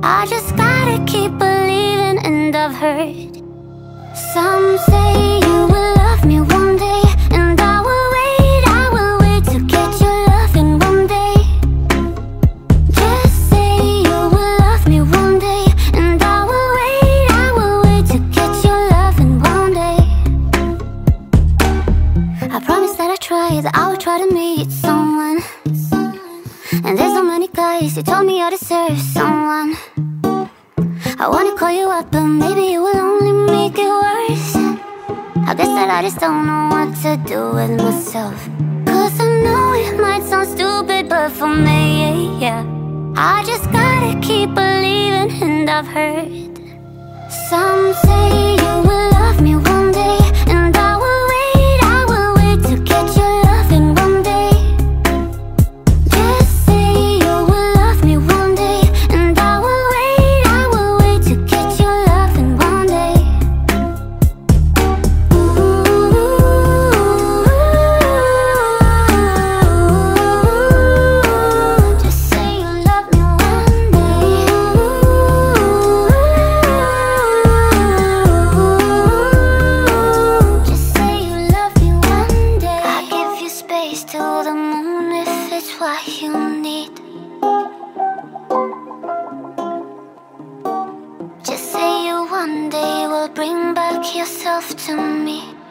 I just gotta keep believing, and I've heard some say you will love me one day, and I will wait to get your loving one day. Just say you will love me one day, and I will wait to get your loving one day. I promise that I would try to meet someone, and there's so many guys, you told me I deserve someone. I wanna call you up, but maybe it will only make it worse. I guess that I just don't know what to do with myself. Cause I know it might sound stupid, but for me, yeah, I just gotta keep believing, and I've heard some say you will love me one day, and I will wait to get your loving one day. Just say you will love me one day, and I will wait to get your loving one day. Just say you love me one day. Just say you love me one day. I give you space to the moon if it's what you need. Just say you one day will bring back yourself to me.